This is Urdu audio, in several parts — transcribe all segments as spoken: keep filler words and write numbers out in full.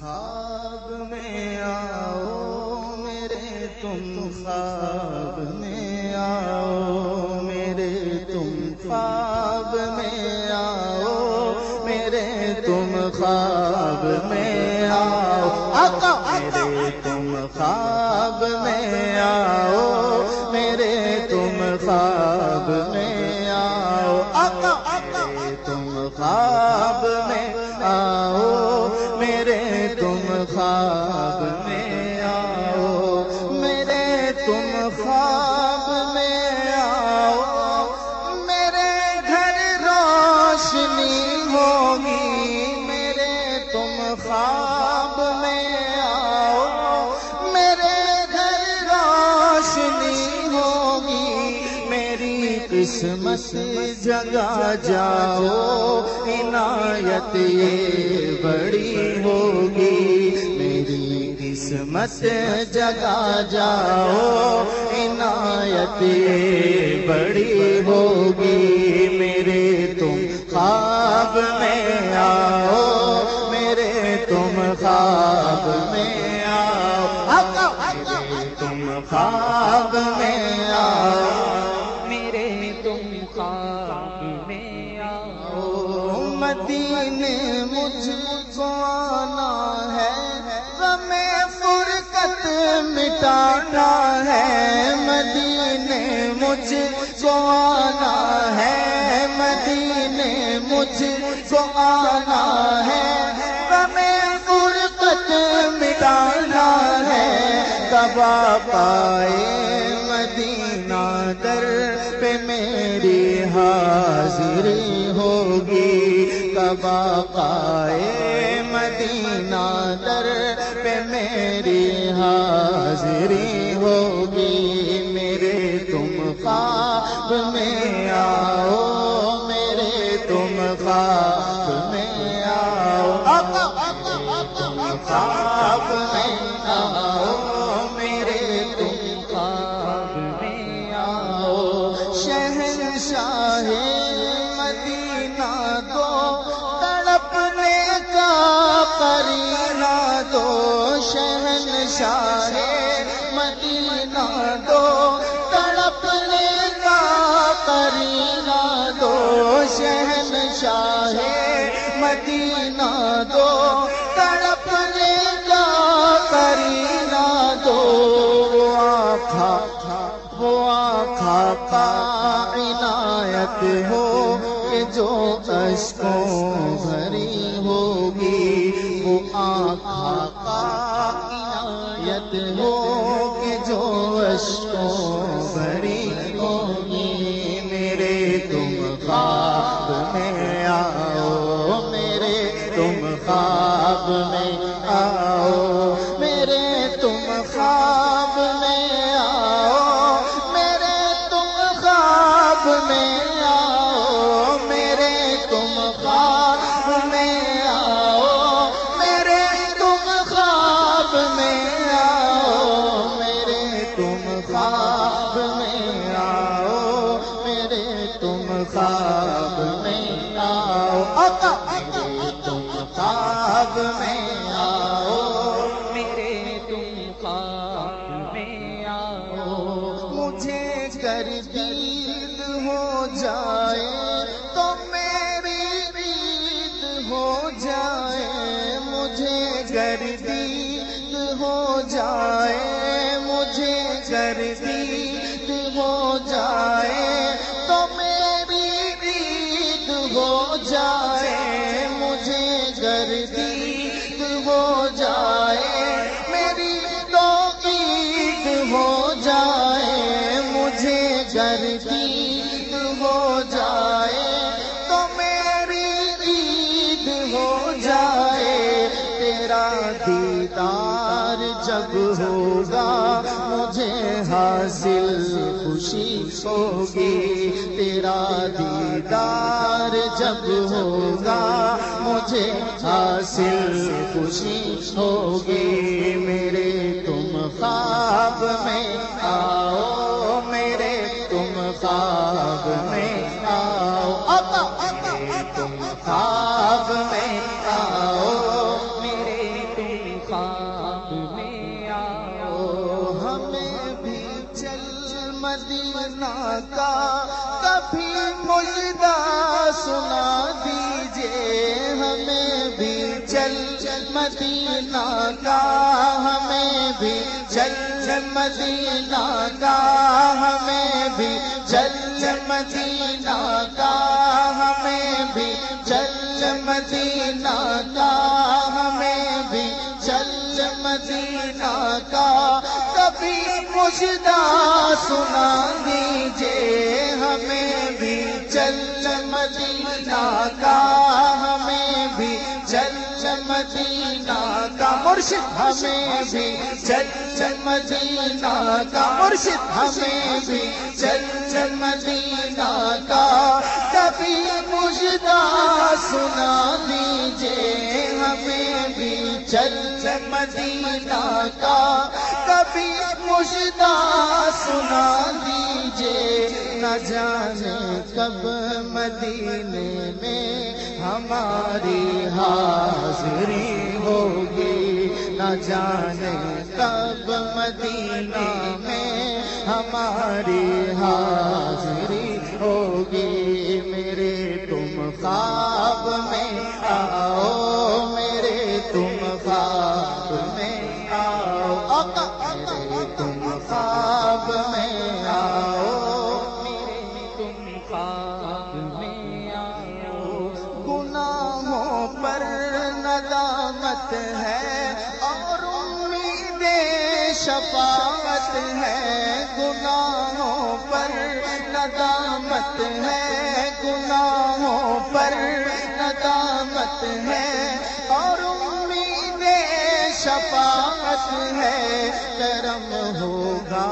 خواب میں آؤ میرے تم خواب میں آؤ میرے تم خواب میں آؤ میرے تم خواب میں آؤ آقا میرے تم خواب میں آؤ میرے تم خواب میں آؤ آقا میرے تم خواب میں آؤ میرے تم خواب میں آؤ میرے تم خواب میں آؤ میرے گھر روشنی ہوگی میرے تم خواب میں آؤ میرے گھر روشنی ہوگی میری قسمت جگا جاؤ عنایت یہ بڑی ہوگی میری قسمت جگا جاؤ عنایت یہ بڑی ہوگی میرے تم خواب میں آؤ میرے تم خواب میں آؤ میرے تم خواب میں آؤ میرے تم خواب میں آؤ مدینے مجھ کو آنا ہے غم فرقت مٹانا ہے مدینے مجھ کو آنا ہے مدینے مجھ کو آنا ہے غم فرقت مٹانا ہے کب پائے مدینہ در پہ میری حاضری ہوگی کب پائے مدینہ در پہ میری حاضری ہوگی میرے تم خواب میں آؤ میرے تم خواب میں آؤ خواب میں آؤ میرے تم خواب میں آؤ شہنشاہ مدینہ دو تڑپنے کا قرینہ دو شہنشاہ مدینہ دو تڑپنے کا قرینہ دو شہنشاہ مدینہ دو تڑپنے کا قرینہ دو آقا وہ آقا کا عنایت ہو کہ جو اشکوں بھری ہوگی وہ آقا کا عنایت ہو کہ جو اشکوں بھری ہوگی میرے تم خواب میں آؤ میرے تم خواب میں آؤ میرے تم خواب میں آؤ میرے تم خواب میں آؤ میرے تم خواب میں آؤ میرے تم خواب میں آؤ میرے تم خواب میں آؤ میرے تم خواب میں آؤ میرے تم خواب میں آؤ میرے تم خواب میں آؤ مجھے گر دید ہو جائے تو میری عید ہو جائے مجھے گر دید ہو جائے مجھے گر دید ہو جائے تو میری عید ہو جائے مجھے گر دید ہو جائے میری تو عید ہو جائے مجھے گر دید ہو جائے تو میری عید ہو جائے تیرا دیدار جب ہوگا مجھے حاصل خوشی ہوگی تیرا دیدار جب ہوگا مجھے حاصل خوشی ہوگی میرے تم خواب میں آؤ میرے تم خواب میں آؤ میرے تم خواب میں آؤ میرے تم چل مدینہ کا، ہمیں بھی چل مدینہ کا، ہمیں بھی چل مدینہ کا، ہمیں بھی چل مدینہ کا، ہمیں بھی چل مدینہ کا، کبھی مجدہ سنا دیجئے ہمیں بھی چل مدینہ کا، ہمیں بھی چل مدینہ کا، مرشد ہمیں بھی چل مدینہ کا، مرشد ہمیں بھی چل مدینہ کا، کبھی مجدہ سنا دیجئے ہمیں بھی چل مدینہ کا، کبھی مجدہ سنا دیجئے، نہ جانے کب مدینے میں ہماری حاضری ہوگی، نہ جانے کب مدینہ میں ہماری حاضری ہوگی، میرے تم خواب میں آؤ، میرے تم خواب میں آؤ، میرے تم خواب میں آؤ، میرے تم خواب میں آؤ، گناہوں پر ندامت ہے اور امید شفاعت ہے، گناہوں پر ندامت ہے، گناہوں پر ندامت ہے اور امید شفاعت ہے، کرم ہوگا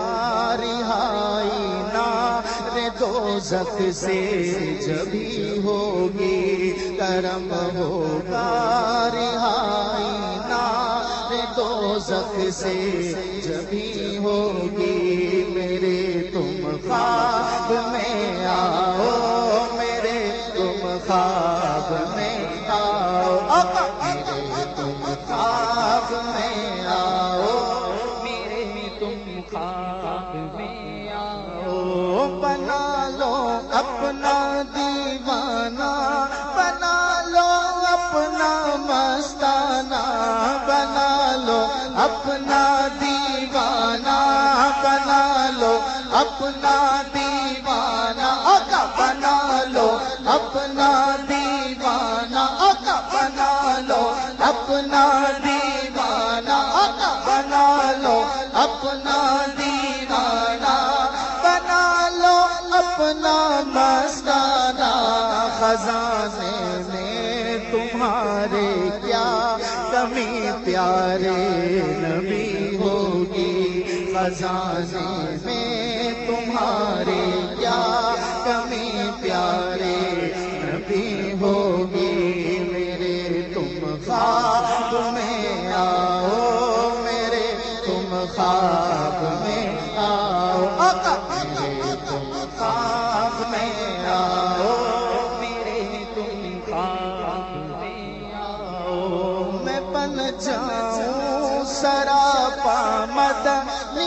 رہائی نار دوزخ سے جبھی ہوگی، کرم ہوگا رہائی نار دوزخ سے جبھی ہوگی، میرے تم خواب میں آؤ، میرے تم خواب میں آؤ، میرے تم خواب میں آؤ، میرے تم خواب میں آؤ، بنا لو اپنا دیوانہ، بنا لو اپنا مستانہ، بنا لو اپنا دیوانہ، بنا لو اپنا دیوانہ، آقا بنا لو اپنا دیوانہ، آقا بنا لو اپنا دیوانہ، آقا بنا لو اپنا دیوانہ، بنا لو اپنا مستانہ، خزانے میں تمہارے کیا کمی پیارے نبی ہوگی، خزانے میں تمہارے کیا کمی پیارے نبی ہوگی، میرے تم خواب میں آؤ، میرے تم خواب میں آؤ، آقا میرے تم خواب میں آؤ، میرے تم خواب میں آؤ، میں بن جاؤں سراپا مدنی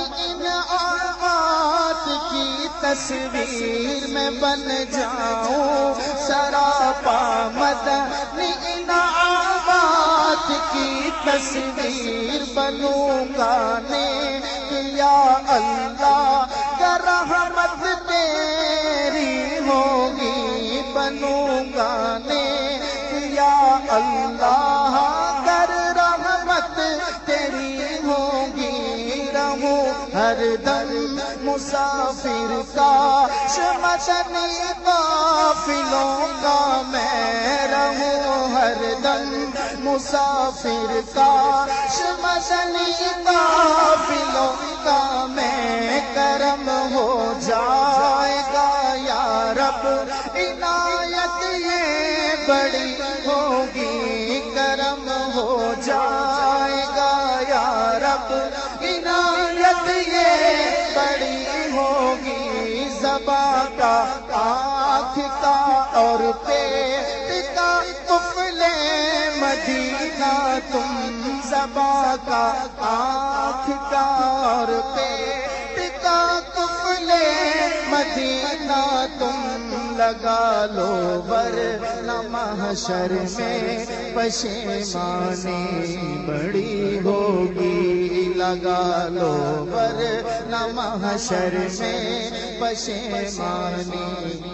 انعامات کی تصویر، میں بن جاؤں سراپا مدنی انعامات کی تصویر، بنوں گا نیک یا اللہ کر رحمت تیری ہوگی، بنوں گا نیک یا اللہ کر رحمت تیری ہوگی، رہوں ہر دم مسافر کا مدنی قافلوں کا، میں رہوں ہر دم مسافر کا مدنی قافلوں کا، میں کرم ہو جائے گا یا رب عنایت یہ بڑی ہوگی، کرم ہو جائے گا یا رب عنایت یہ بڑی ہوگی، زبان کا آنکھ کا اور پیٹ کا قفل مدینہ تم، زبان کا آنکھ کا اور پیٹ کا قفل مدینہ تم، لگا لو ورنہ محشر میں پشیمانی بڑی ہوگی، لگا لو ورنہ محشر میں پشیمانی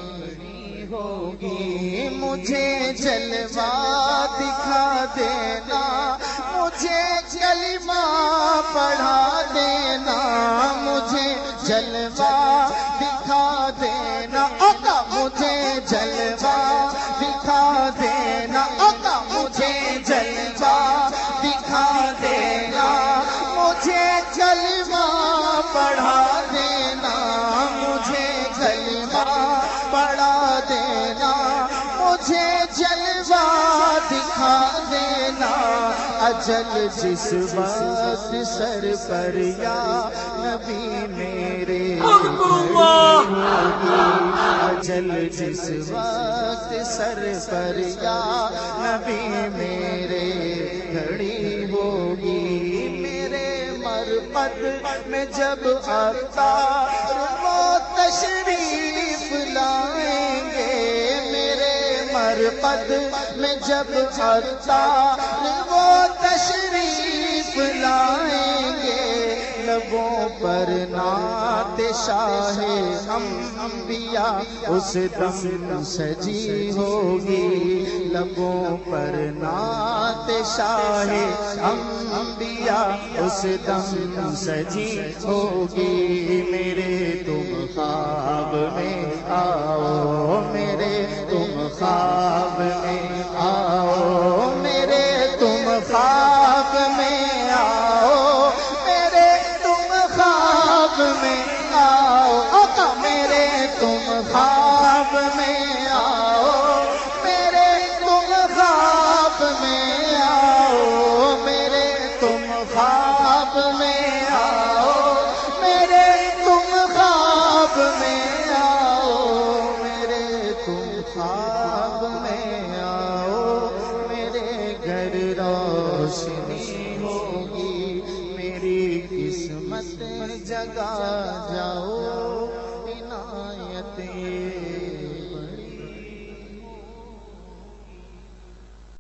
ہوگی۔ مجھے جلوہ دکھا دینا، مجھے کلمہ پڑھا دینا، مجھے جلوہ دکھا دینا، آقا مجھے جلوہ دکھا دینا، آقا مجھے جلوہ دکھا دینا، مجھے کلمہ پڑھا دینا، مجھے کلمہ پڑھا دینا، مجھے جلوہ دکھا دینا۔ اجل جس وقت سر پر یا نبی میرے ہوگی، اجل جس وقت سر پر یا نبی میرے کھڑی ہوگی، میرے مرقد میں جب عطار وہ تشریف لائیں گے، میرے مرقد میں جب عطار وہ تشریف لائیں گے، لبوں پر نعت شاہ انبیاء اس دم سجی ہوگی، لبوں پر نعت شاہ انبیاء اس دم سجی ہوگی۔ میرے تم خواب میں آؤ، میرے تم خواب میں آؤ، میرے تم خواب میں آؤ، میرے تم خواب میں آؤ، آقا میرے تم خواب میں آؤ، میرے تم خواب میں آؤ، میرے تم خواب میں آؤ، میرے تم خواب میں آؤ، میرے تم خواب میں آؤ، میرے گھر روشنی ہوگی، میری قسمت جگا جاؤ عنایت